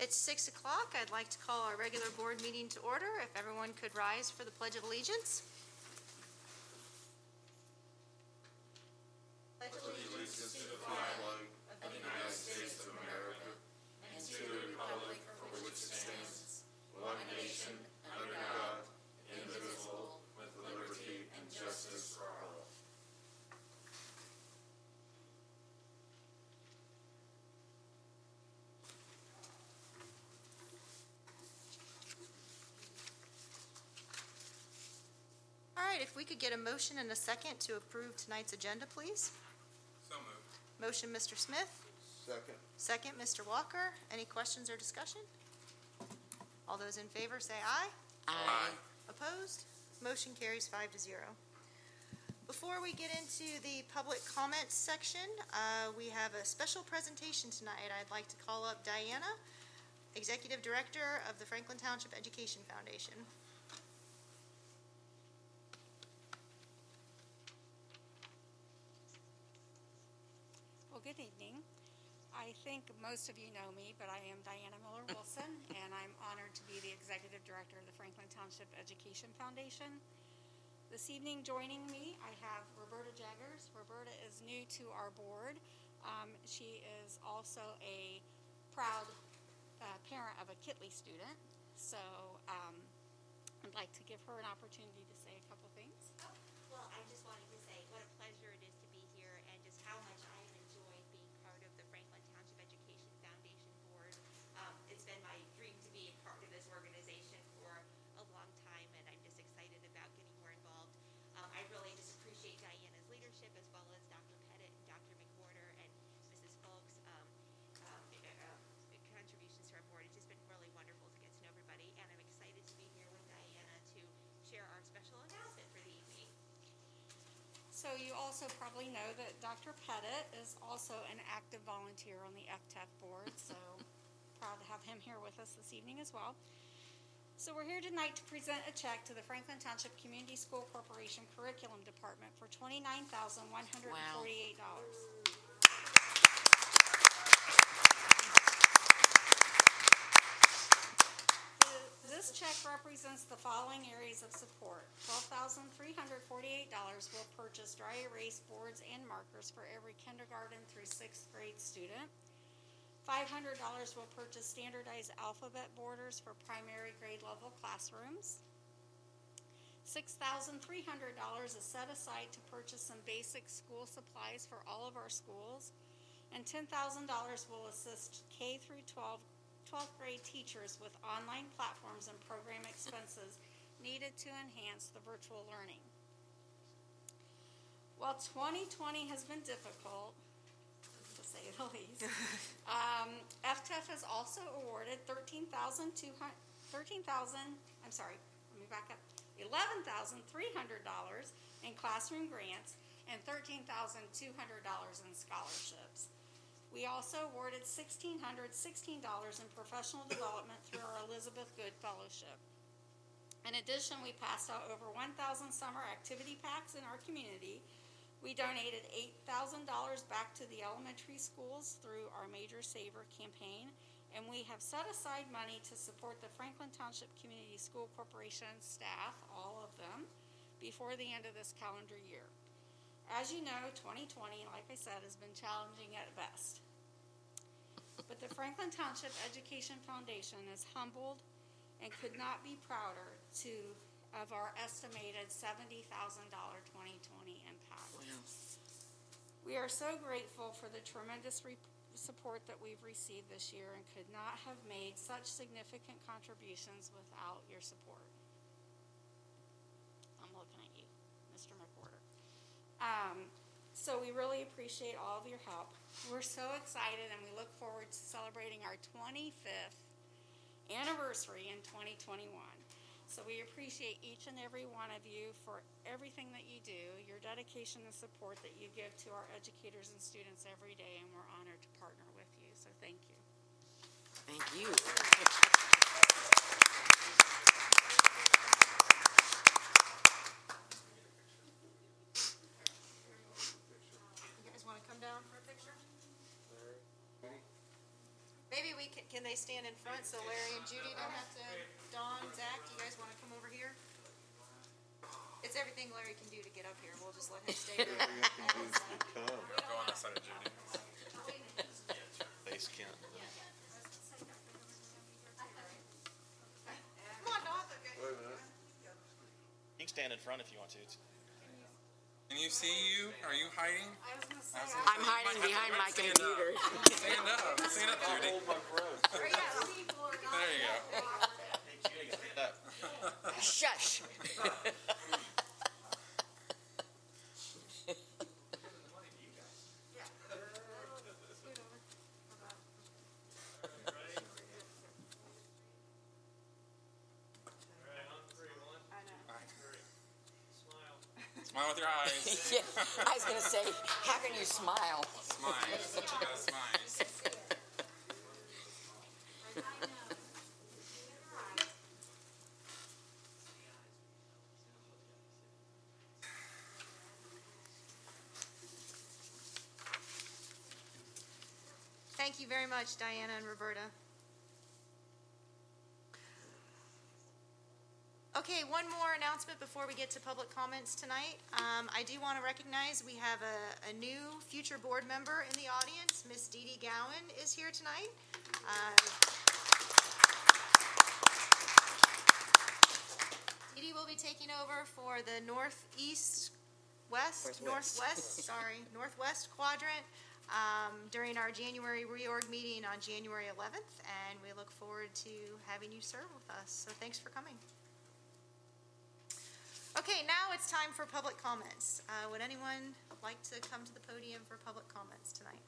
It's 6 o'clock. I'd like to call our regular board meeting to order. If everyone could rise for the Pledge of Allegiance. Pledge allegiance to the flag of the United States of America and to the republic for which it stands, one nation, under God, indivisible, with liberty and justice for all. All right, if we could get a motion and a second to approve tonight's agenda, please. So moved. Motion, Mr. Smith. Second. Second, Mr. Walker. Any questions or discussion? All those in favor say aye. Aye. Opposed? Motion carries 5-0. Before we get into the public comments section, we have a special presentation tonight. I'd like to call up Diana, Executive Director of the Franklin Township Education Foundation. Well, good evening. I think most of you know me, but I am Diana Miller-Wilson, and I'm honored to be the Executive Director of the Franklin Township Education Foundation. This evening joining me, I have Roberta Jaggers. Roberta is new to our board. She is also a proud parent of a Kitley student, so I'd like to give her an opportunity to say a couple things. Well, I just wanted to say what a pleasure it is to be here and just how much I have enjoyed being part of the Franklin Township Education Foundation Board. It's been my dream to be a part of this organization for a long time, and I'm just excited about getting more involved. I really just appreciate Diana's leadership, as well as Dr. Pettit and Dr. McWhorter and Mrs. Folks' contributions to our board. It's just been really wonderful to get to know everybody, and I'm excited to be here with Diana to share our special announcement for the evening. So you also probably know that Dr. Pettit is also an active volunteer on the FTEF board, so proud to have him here with us this evening as well. So we're here tonight to present a check to the Franklin Township Community School Corporation Curriculum Department for $29,148. This check represents the following areas of support. $12,348 will purchase dry erase boards and markers for every kindergarten through 6th grade student. $500 will purchase standardized alphabet borders for primary grade level classrooms. $6,300 is set aside to purchase some basic school supplies for all of our schools. And $10,000 will assist K through 12th grade teachers with online platforms and program expenses needed to enhance the virtual learning. While 2020 has been difficult, to say the least, FTEF has also awarded $11,300 in classroom grants and $13,200 in scholarships. We also awarded $1,616 in professional development through our Elizabeth Good Fellowship. In addition, we passed out over 1,000 summer activity packs in our community. We donated $8,000 back to the elementary schools through our Major Saver campaign, and we have set aside money to support the Franklin Township Community School Corporation staff, all of them, before the end of this calendar year. As you know, 2020, like I said, has been challenging at best. But the Franklin Township Education Foundation is humbled and could not be prouder of our estimated $70,000 2020 impact. Wow. We are so grateful for the tremendous support that we've received this year and could not have made such significant contributions without your support. I'm looking at you, Mr. McWhorter. So we really appreciate all of your help. We're so excited, and we look forward to celebrating our 25th anniversary in 2021. So we appreciate each and every one of you for everything that you do, your dedication and support that you give to our educators and students every day, and we're honored to partner with you. So thank you. Thank you. You guys want to come down for a picture? Maybe we can, can they stand in front so Larry and Judy don't have to, Dawn, Zach, do you guys want to come over here? It's everything Larry can do to get up here. We'll just let him stay there. Go on this side of Judy. Base camp. Come on, Dawn. You can stand in front if you want to. Can you see you? Are you hiding? I was gonna say, I'm hiding behind my Stand up. computer. Stand up. Stand up, Judy. There you go. Shush. Smile with your eyes. Yeah, I was gonna say, how can you smile? Smile. You gotta smile. Thank you very much, Diana and Roberta. Okay, one more announcement before we get to public comments tonight. I do want to recognize we have a new future board member in the audience. Miss Dee Dee Gowan is here tonight. Dee Dee will be taking over for the Northwest quadrant during our January reorg meeting on January 11th, and we look forward to having you serve with us. So thanks for coming. Okay, now it's time for public comments. Would anyone like to come to the podium for public comments tonight?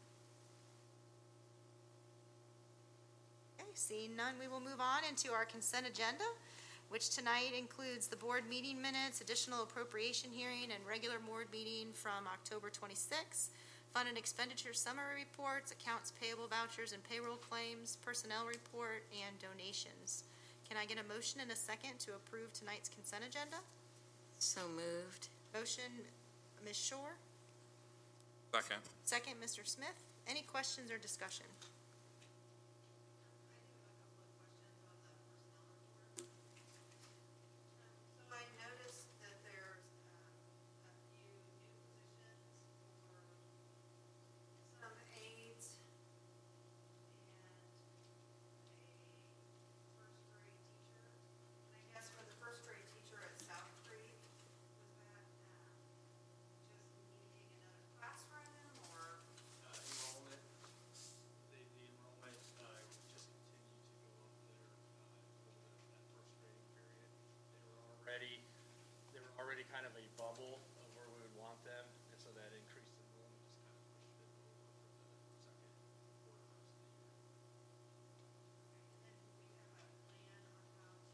Okay, seeing none, we will move on into our consent agenda, which tonight includes the board meeting minutes, additional appropriation hearing, and regular board meeting from October 26th, fund and expenditure summary reports, accounts payable vouchers and payroll claims, personnel report, and donations. Can I get a motion and a second to approve tonight's consent agenda? So moved. Motion, Ms. Shore. Second. Second, Mr. Smith. Any questions or discussion? So I noticed that there's a few new positions for some aides and a first grade teacher. And I guess for the first grade teacher at South Creek, was that just needing another classroom or? Enrollment, the enrollment just continued to go up there over that first grading period. They were already kind of a bubble of where we would want them, and so that increased enrollment just kind of pushed it over for the second quarter of the year. And then we have a plan on how to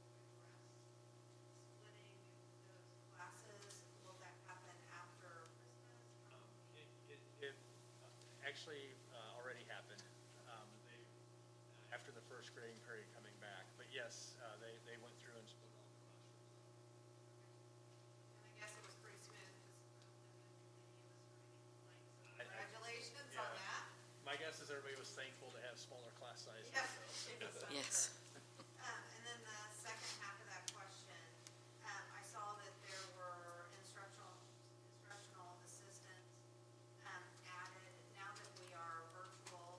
address splitting those classes. Will that happen after Christmas? It actually already happened. They after the first grading period coming back, but yes, they went through and split all the classrooms. And I guess it was pretty smooth because I don't think any of us were any complaints. So I- congratulations on yeah. that. My guess is everybody was thankful to have smaller class sizes. Yes. so. Yes. And then the second half of that question, I saw that there were instructional assistants added. Now that we are virtual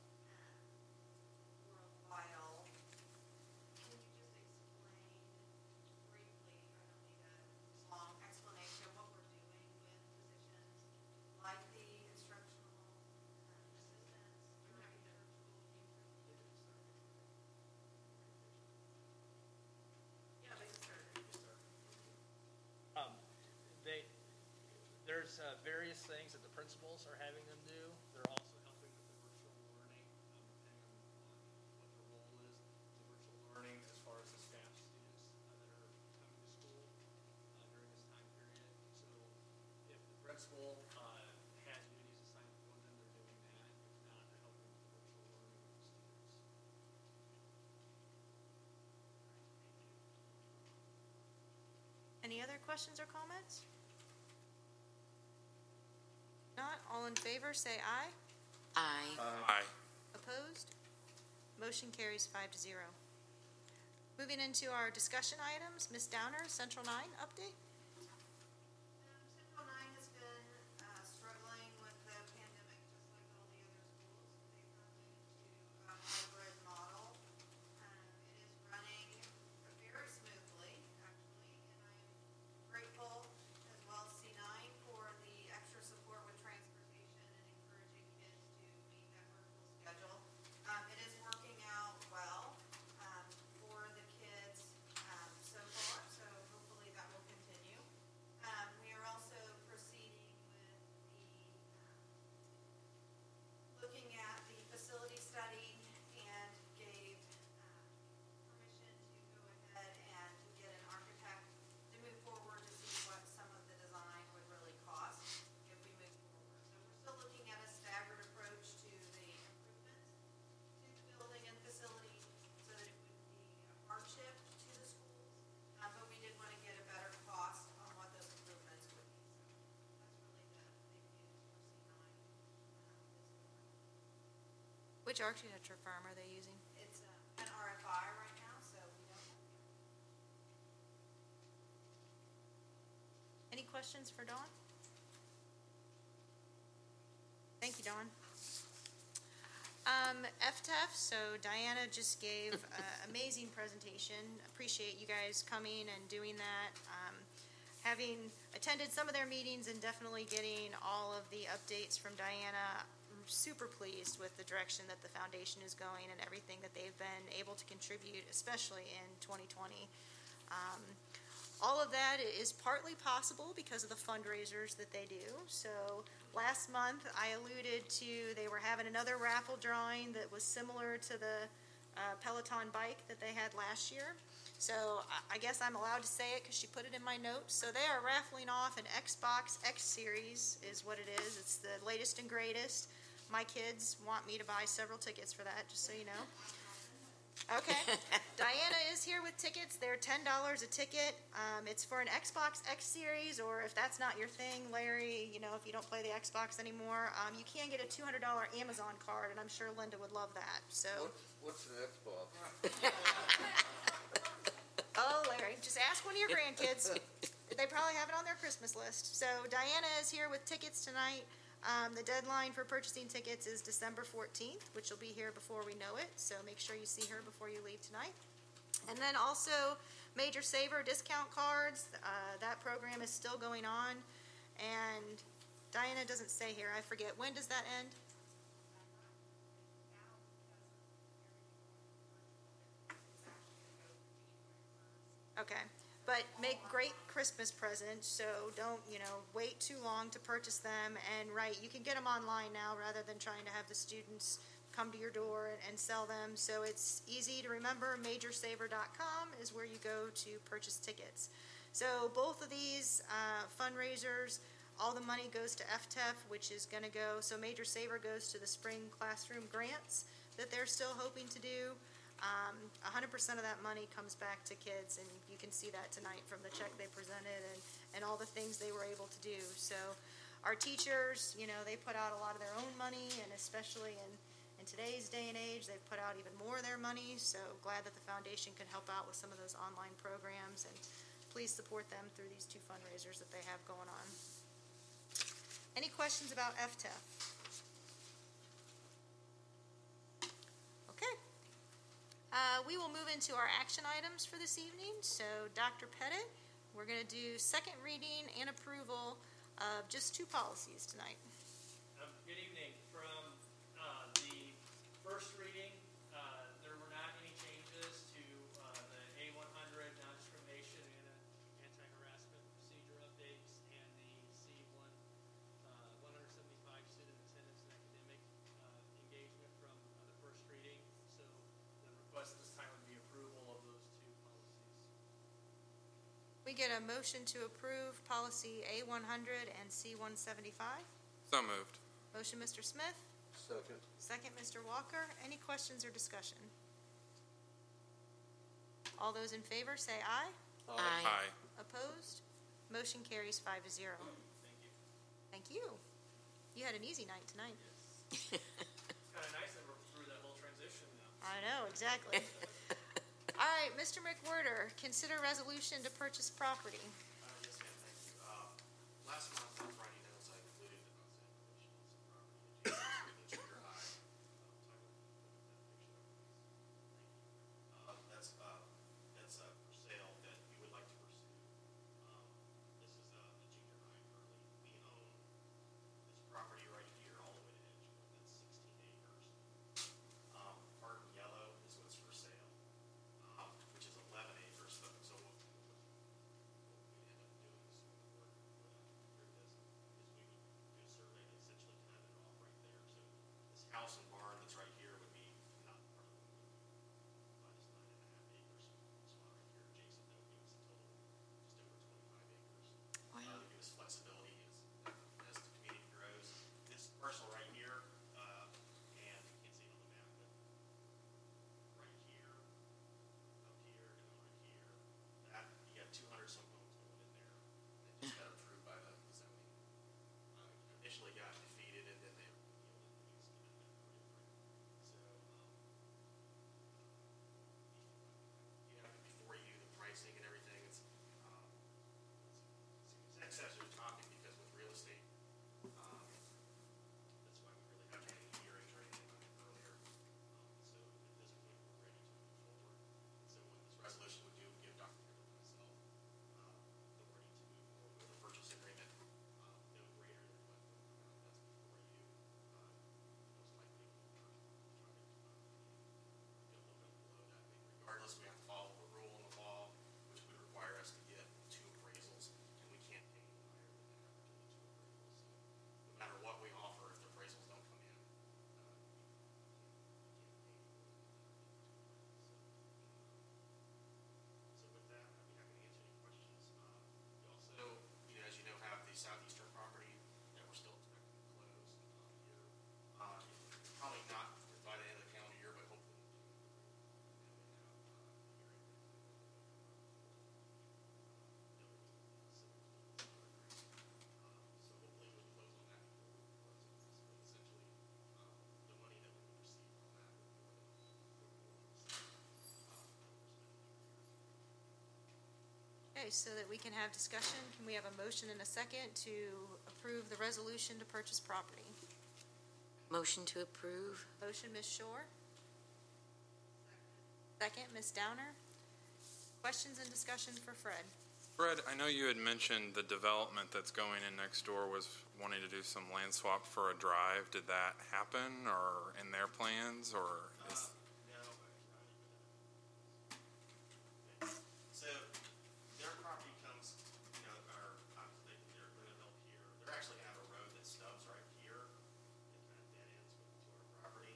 for a while, can you just explain briefly, I don't need a long explanation, what we're doing with positions like the instructional assistants during the virtual? Yeah, they started. There's various things that the principals are having them do. They're also helping with the virtual learning, depending on what their role is. The virtual learning as far as the staff students that are coming to school during this time period. So if the principal has duties assigned for them, they're doing that. If not, they're helping with the virtual learning with the students. Any other questions or comments? Not, all in favor, say aye. Aye. Aye. Opposed? Motion carries 5-0. Moving into our discussion items, Ms. Downer, Central 9 update. Central 9 has been struggling with the pandemic, just like all the other schools. They've gone into a hybrid model. It is running very smoothly, actually, and I am grateful as well as C9 for the extra support with transportation and encouraging kids to meet that virtual schedule. It is working out well for the kids so far, so hopefully that will continue. We are also proceeding with looking at the facility study and gave permission to go ahead and to get an architect to move forward to see what some of the design would really cost if we move forward. So we're still looking at a staggered approach to the improvements to the building and facility so that it wouldn't be a hardship to the schools. But we did want to get a better cost on what those improvements would be. So that's really the big news for C9 this Which architecture firm are they using? It's an RFI right now, so we don't know. Any questions for Dawn? Thank you, Dawn. FTEF, so Diana just gave an amazing presentation. Appreciate you guys coming and doing that. Having attended some of their meetings and definitely getting all of the updates from Diana, I'm super pleased with the direction that the foundation is going and everything that they've been able to contribute, especially in 2020. All of that is partly possible because of the fundraisers that they do. So last month, I alluded to they were having another raffle drawing that was similar to the Peloton bike that they had last year. So I guess I'm allowed to say it because she put it in my notes. So they are raffling off an Xbox X Series is what it is. It's the latest and greatest. My kids want me to buy several tickets for that, just so you know. Okay. Diana is here with tickets. They're $10 a ticket. It's for an Xbox X Series, or if that's not your thing, Larry, you know, if you don't play the Xbox anymore, you can get a $200 Amazon card, and I'm sure Linda would love that. So. What's an Xbox? Oh, Larry, just ask one of your grandkids. They probably have it on their Christmas list. So Diana is here with tickets tonight. The deadline for purchasing tickets is December 14th, which will be here before we know it. So make sure you see her before you leave tonight. And then also Major Saver discount cards. That program is still going on. And Diana doesn't say here. I forget. When does that end? Okay, but make great Christmas presents, so don't, wait too long to purchase them. And you can get them online now rather than trying to have the students come to your door and sell them. So it's easy to remember. Majorsaver.com is where you go to purchase tickets. So both of these fundraisers, all the money goes to FTEF, which is going to go, so Major Saver goes to the spring classroom grants that they're still hoping to do. 100% of that money comes back to kids, and you can see that tonight from the check they presented and all the things they were able to do. So our teachers, they put out a lot of their own money, and especially in today's day and age, they've put out even more of their money. So glad that the foundation can help out with some of those online programs, and please support them through these two fundraisers that they have going on. Any questions about FTEF? Okay. We will move into our action items for this evening. So Dr. Pettit, we're going to do second reading and approval of just two policies tonight. Good evening. From the first reading, there were not any changes to the A100 non-discrimination and anti-harassment procedure updates and the C1 175 student attendance and academic engagement from the first reading. So the request this time would be approval of those two policies. We get a motion to approve policy A100 and C175. So moved. Motion, Mr. Smith. Second. Second, Mr. Walker. Any questions or discussion? All those in favor say aye. Aye. Aye. Opposed? Motion carries 5-0. Thank you. Thank you. You had an easy night tonight. It's kind of nice that we're through that whole transition now. I know. exactly. All right, Mr. McWhorter, consider resolution to purchase property. Yes, ma'am, thank you. Last month on Friday notes, I included some information on some property adjacent to the junior high. That's for sale that we would like to pursue. This is the junior high currently. We own this property right here all the way to Edgewood. That's 16 acres. Part in yellow is what's for sale, which is 11 acres. So what we end up doing is we would work through this is we would do a survey and essentially cut it off right there. So this house and barn that's right here would be not part of the by this 9.5 acres spot right here adjacent. That would give us a total just over 25 acres. Wow. To give us flexibility as the community grows. This parcel right here, and you can't see it on the map, but right here, up here, and then right here, that, you got 200 some homes going in there. It just got approved by the zoning. Initially got defeated and then they yielded the use amendment. So, you have it before you, the pricing and everything, it's accessory talking because with real estate, that's why we really haven't had any hearings or anything on it earlier. So at this point, we're ready to move forward. So what this resolution would do, would give Dr. Hill and myself authority to move forward with a purchase agreement no greater than what that's before you. Most likely, we'll try to go a little bit below that. Regardless, we have to follow the rule in the law, which would require us to get 2 appraisals, and we can't pay any higher than that after the 2 appraisals. So no matter what we offer, if the appraisals don't come in, we can't pay any more than that. So with that, I'd be happy to answer any questions. We also, as you know, have the southeastern property that we're still expecting to close here. Probably not by the end of the calendar year, but hopefully in June. So hopefully we'll close on that before we close on this. But essentially, the money that we would receive from that would more than Okay, so that we can have discussion, can we have a motion and a second to approve the resolution to purchase property? Motion to approve. Motion, Ms. Shore. Second, Ms. Downer. Questions and discussion for Fred? Fred, I know you had mentioned the development that's going in next door was wanting to do some land swap for a drive. Did that happen or in their plans or is? No. So their property comes, they're going to help here. They're actually going to have a road that stubs right here. It kind of dead ends to our property.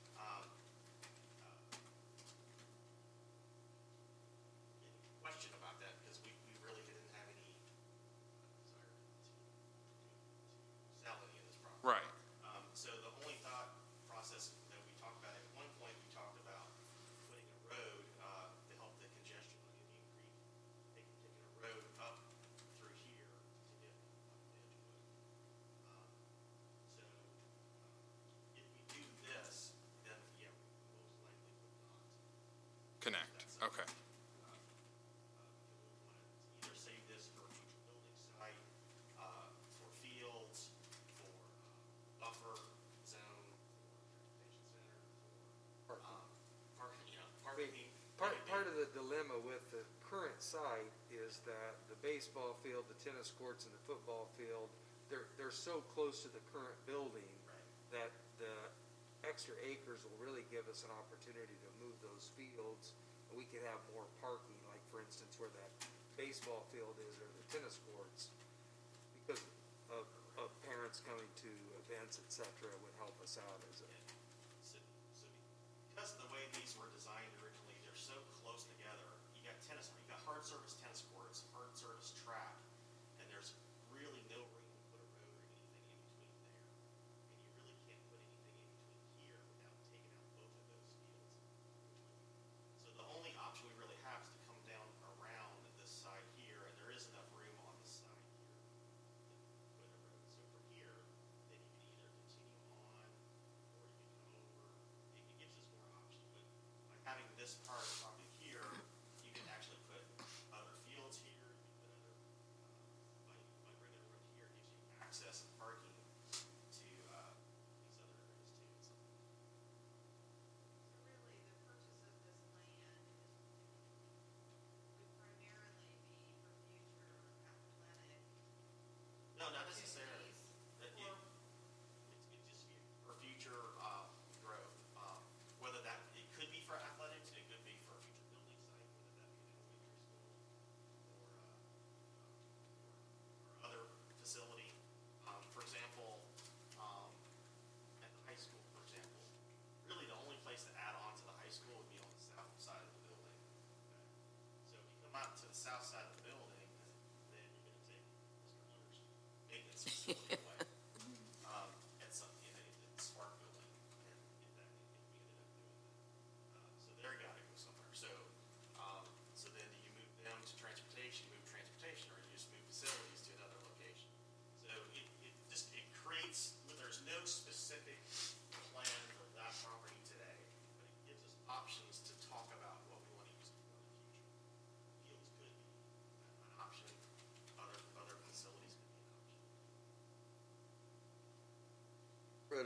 Any question about that? Because we really didn't have any desire to sell any of this property. Right. So the only thought process that we talked about, at one point we talked about putting a road to help the congestion on Indian Creek. Taking a road up through here to get up to Edgewood. So if we do this, then yeah, we most likely would not. Connect. Okay. We would want to either save this for a future building site, for fields, for buffer zone, for transportation center, for parking. Part of the dilemma with the current site is that the baseball field, the tennis courts, and the football field, they're so close to the current building that the extra acres will really give us an opportunity to move those fields, and we could have more parking, like for instance where that baseball field is or the tennis courts, because of parents coming to events, et cetera, would help us out as a. So because of the way these were designed originally, they're so close together. You got hard surface tennis courts, hard surface track, and there's really no room to put a road or anything in between there. And you really can't put anything in between here without taking out both of those fields. So the only option we really have is to come down around this side here, and there is enough room on this side here to put a road. So from here, then you can either continue on, or you can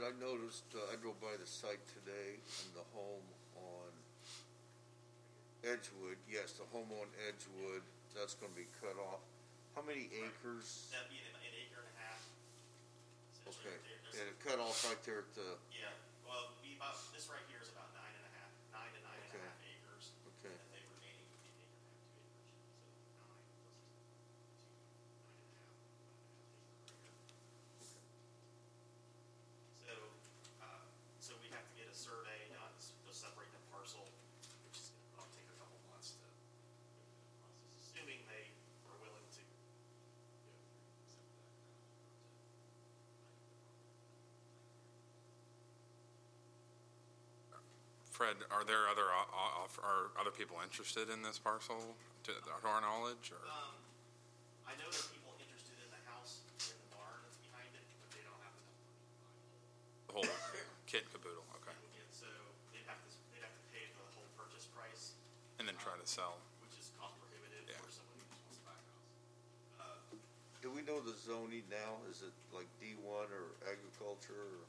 Fred, I noticed, I drove by the site today and the home on Edgewood, yes, the home on Edgewood, that's gonna be cut off. How many acres? That'd be an acre and a half. Essentially, Okay, there's- and it cut off right there at the, Yeah, well, be about, this right here is about 9.5, 9 to 9.5 Okay. acres. Okay. And they remaining would be an acre and a half, 2 acres. So 9 plus 2, 9.5 acre. So, so we have to get a survey done to separate the parcel, which is gonna probably take a couple months to go through the process, assuming they are willing to go through some of that Fred, are there other, are other people interested in this parcel, to our knowledge, or? I know there are people interested in the house and the barn that's behind it, but they don't have enough money to buy The whole kit and caboodle, okay. the whole. And so they'd have to pay for the whole purchase price, And then try to sell. which is cost prohibitive Yeah. for somebody who just wants to buy a house. do we know the zoning now? Is it like D1 or agriculture or?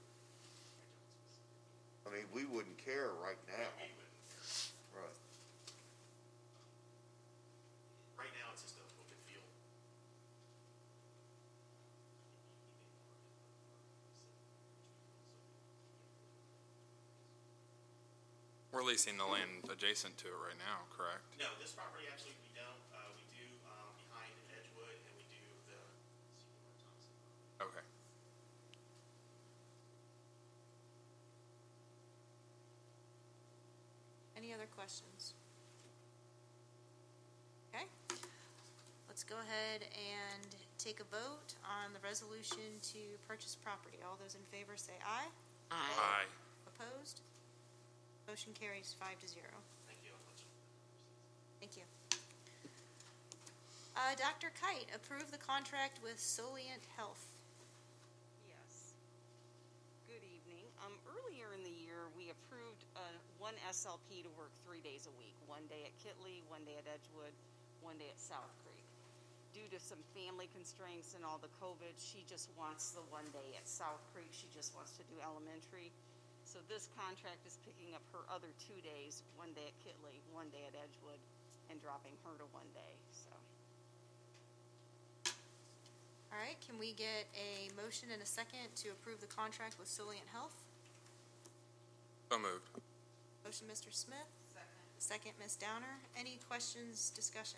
I mean, we wouldn't care right now, We wouldn't care. right? Right now, it's just an open field. We're leasing the land adjacent to it right now, correct? No, this property actually we don't. We do behind Edgewood, and we do the Seymour Thompson. Okay. Any other questions? Okay. Let's go ahead and take a vote on the resolution to purchase property. All those in favor say aye. Aye. Opposed? Motion carries 5-0. Thank you. Thank you. Dr. Kite, approve the contract with Solient Health. Yes. Good evening. Earlier in the year, we approved one SLP to work 3 days a week, 1 day at Kitley, 1 day at Edgewood, 1 day at South Creek. Due to some family constraints and all the COVID, she just wants the 1 day at South Creek. She just wants to do elementary. So this contract is picking up her other 2 days, 1 day at Kitley, 1 day at Edgewood, and dropping her to 1 day, so. All right, can we get a motion and a second to approve the contract with Solient Health? So moved. Motion, Mr. Smith. Second. Second, Ms. Downer. Any questions, discussion?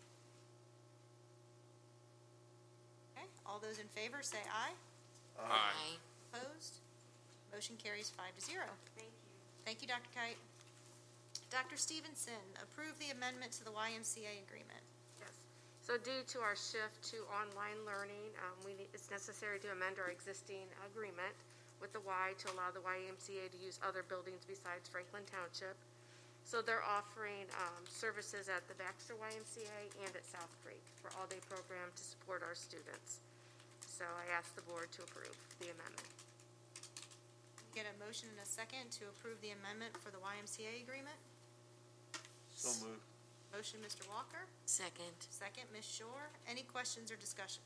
Okay, all those in favor say aye. Aye. Opposed? Motion carries 5-0. Thank you. Thank you, Dr. Kite. Dr. Stevenson, approve the amendment to the YMCA agreement. Yes. So due to our shift to online learning, it's necessary to amend our existing agreement with the Y to allow the YMCA to use other buildings besides Franklin Township. So they're offering services at the Baxter YMCA and at South Creek for all-day program to support our students. So I ask the board to approve the amendment. Get a motion and a second to approve the amendment for the YMCA agreement. So moved. Motion, Mr. Walker. Second. Second, Ms. Shore. Any questions or discussion?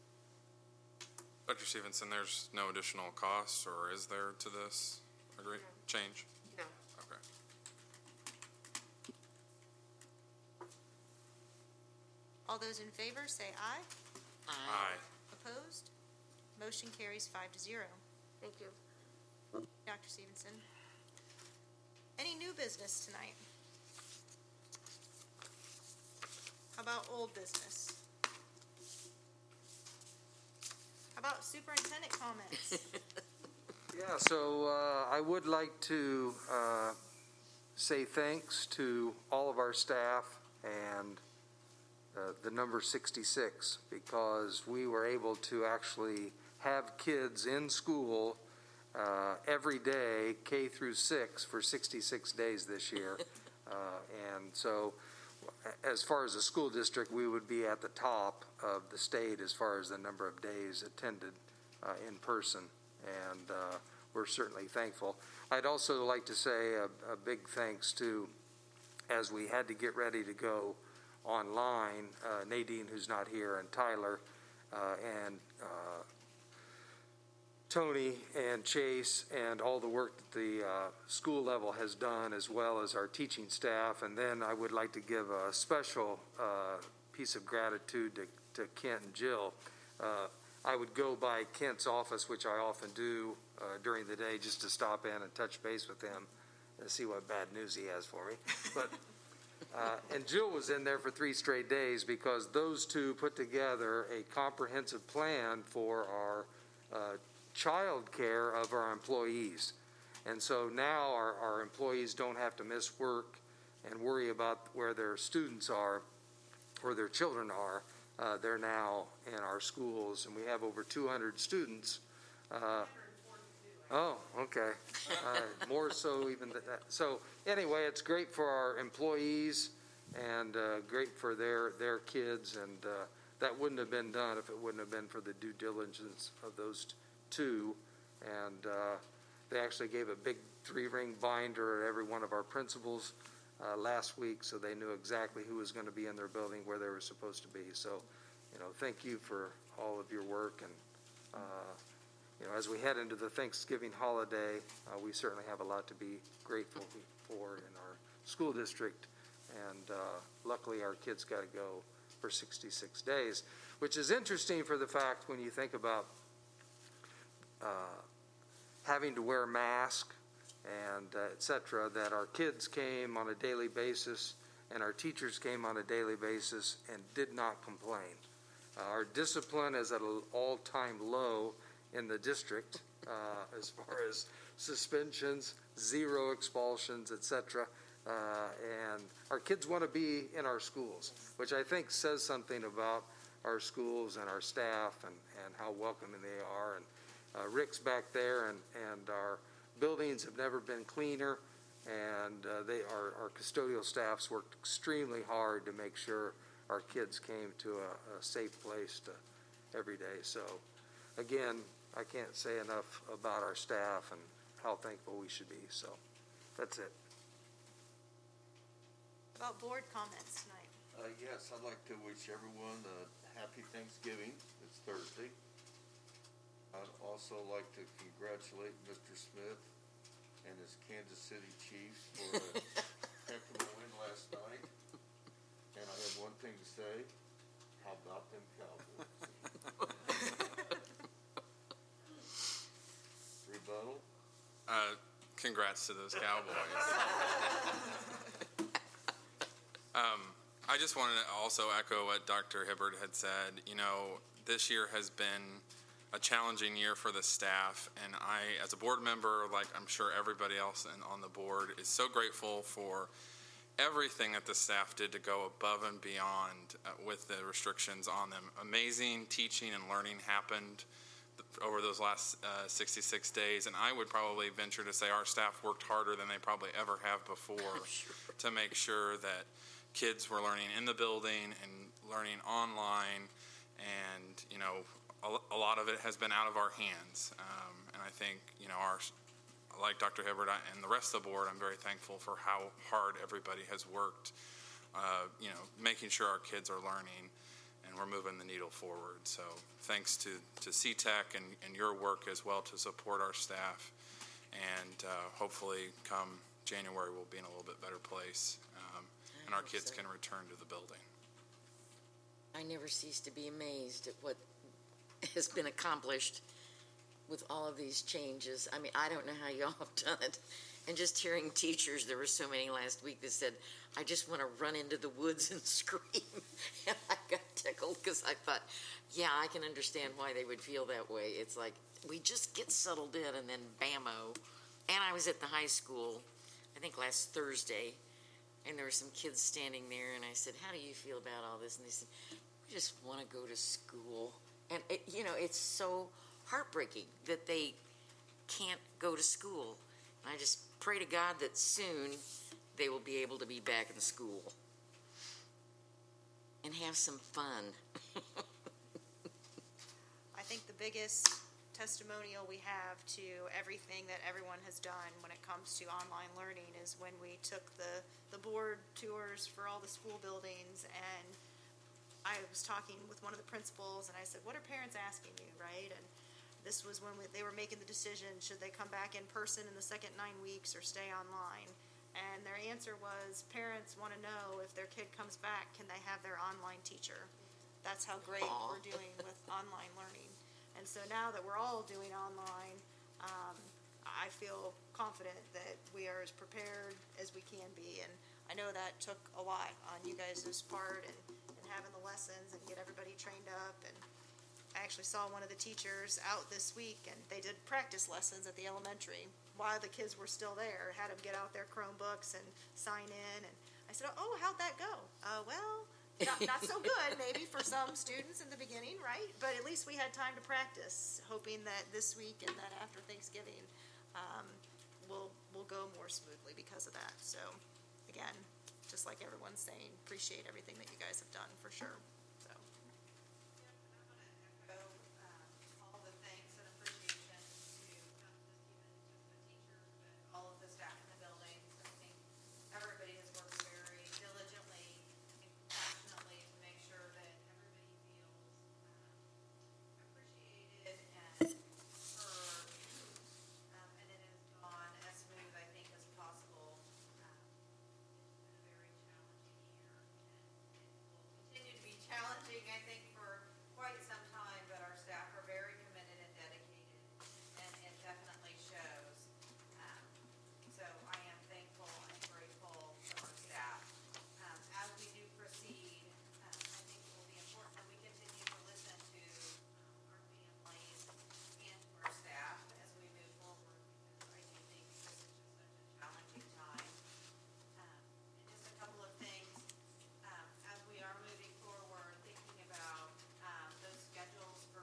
Dr. Stevenson, there's no additional cost, or is there to this change? No. Okay. All those in favor say aye. Aye. Opposed? Motion carries 5-0. Thank you. Dr. Stevenson. Any new business tonight? How about old business? How about superintendent comments? Yeah, so I would like to say thanks to all of our staff and the number 66, because we were able to actually have kids in school every day, K through 6, for 66 days this year. And so as far as a school district, we would be at the top of the state as far as the number of days attended in person. And we're certainly thankful. I'd also like to say a big thanks to, as we had to get ready to go online, Nadine, who's not here, and Tyler, and Tony and Chase and all the work that the school level has done, as well as our teaching staff. And then I would like to give a special piece of gratitude to Kent and Jill. I would go by Kent's office, which I often do during the day, just to stop in and touch base with him and see what bad news he has for me. But and Jill was in there for 3 straight days because those two put together a comprehensive plan for our child care of our employees. And so now our employees don't have to miss work and worry about where their students are or their children are. They're now in our schools, and we have over 200 students. Oh, okay. More so even than that. So anyway, it's great for our employees and great for their kids, and that wouldn't have been done if it wouldn't have been for the due diligence of those two. And they actually gave a big 3-ring binder at every one of our principals last week, so they knew exactly who was going to be in their building, where they were supposed to be. So, thank you for all of your work. And as we head into the Thanksgiving holiday, we certainly have a lot to be grateful for in our school district. And luckily, our kids got to go for 66 days, which is interesting for the fact when you think about having to wear a mask and et cetera, that our kids came on a daily basis and our teachers came on a daily basis and did not complain. Our discipline is at an all-time low in the district as far as suspensions, 0 expulsions, et cetera. And our kids want to be in our schools, which I think says something about our schools and our staff and how welcoming they are. And Rick's back there, and our buildings have never been cleaner, and our custodial staffs worked extremely hard to make sure our kids came to a safe place every day. So, again, I can't say enough about our staff and how thankful we should be. So, that's it. About board comments tonight. Yes, I'd like to wish everyone a happy Thanksgiving. It's Thursday. I'd also like to congratulate Mr. Smith and his Kansas City Chiefs for a heck of a win last night. And I have one thing to say. How about them Cowboys? Rebuttal? Congrats to those Cowboys. I just wanted to also echo what Dr. Hibbert had said. This year has been a challenging year for the staff, and I, as a board member, like I'm sure everybody else on the board, is so grateful for everything that the staff did to go above and beyond with the restrictions on them. Amazing teaching and learning happened over those last 66 days, and I would probably venture to say our staff worked harder than they probably ever have before to make sure that kids were learning in the building and learning online, and a lot of it has been out of our hands, and I think like Dr. Hibbert and the rest of the board, I'm very thankful for how hard everybody has worked, making sure our kids are learning and we're moving the needle forward. So thanks to CTEC and your work as well to support our staff, and hopefully come January we'll be in a little bit better place, and our kids can return to the building. I never cease to be amazed at what has been accomplished with all of these changes. I mean, I don't know how y'all have done it. And just hearing teachers, there were so many last week that said, I just want to run into the woods and scream. And I got tickled because I thought, yeah, I can understand why they would feel that way. It's like, we just get settled in and then bammo. And I was at the high school, I think last Thursday, and there were some kids standing there, and I said, how do you feel about all this? And they said, we just want to go to school. And, it's so heartbreaking that they can't go to school. And I just pray to God that soon they will be able to be back in school and have some fun. I think the biggest testimonial we have to everything that everyone has done when it comes to online learning is when we took the board tours for all the school buildings, and I was talking with one of the principals, and I said, what are parents asking you, right? And this was when they were making the decision, should they come back in person in the second 9 weeks or stay online? And their answer was, parents want to know if their kid comes back, can they have their online teacher? That's how great we're doing with online learning. And so now that we're all doing online, I feel confident that we are as prepared as we can be. And I know that took a lot on you guys' part and having the lessons and get everybody trained up. And I actually saw one of the teachers out this week, and they did practice lessons at the elementary while the kids were still there, had them get out their Chromebooks and sign in. And I said, oh, how'd that go? Well, not so good maybe for some students in the beginning, right? But at least we had time to practice, hoping that this week and that after Thanksgiving will go more smoothly because of that. So again, just like everyone's saying, appreciate everything that you guys have done for sure. So. Yeah, and I want to echo all the thanks and appreciation to not just even just the teachers, but all of the staff in the buildings. I think everybody has worked very diligently and compassionately to make sure that everybody feels appreciated and heard, and it has gone as smooth, I think, as possible. It's been a very challenging year, and it will continue to be challenging, I think, for quite some time, but our staff are very committed and dedicated, and it definitely shows. So I am thankful and grateful for our staff. As we do proceed, I think it will be important that we continue to listen to our families and to our staff as we move forward, because I do think this is just such a challenging time. And just a couple of things, as we are moving forward, thinking about those schedules for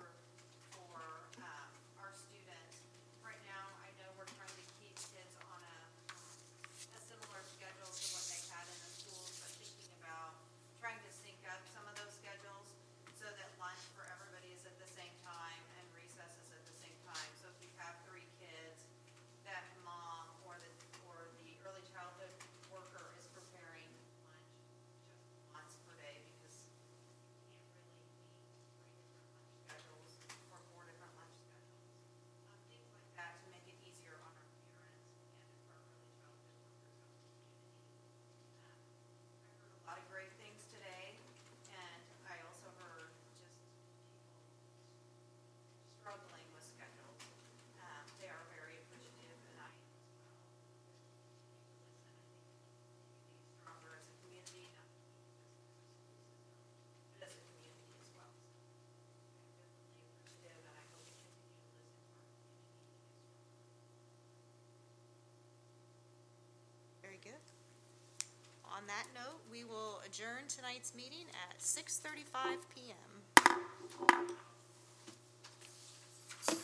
our students. Right now, I know we're trying to keep kids on a similar schedule to what they had in the schools, but thinking about trying to sync up some of those schedules so that lunch for everybody is at the same time and recess is at the same time. So if you have 3 kids, that mom or the early childhood worker is preparing lunch just once per day, because you can't really meet 3 different lunch schedules or 4 different lunch schedules. Things like that to make it easier on our parents and our early childhood workers out in the community. I heard a lot of great things today, and I also heard just people struggling with schedules. They are very appreciative, and I am as well. Continue to listen. I think we can be stronger as a community, not just as a school system, but as a community as well. So I'm definitely appreciative, and I hope we continue to listen to our community. Very good. On that note, we will adjourn tonight's meeting at 6:35 p.m.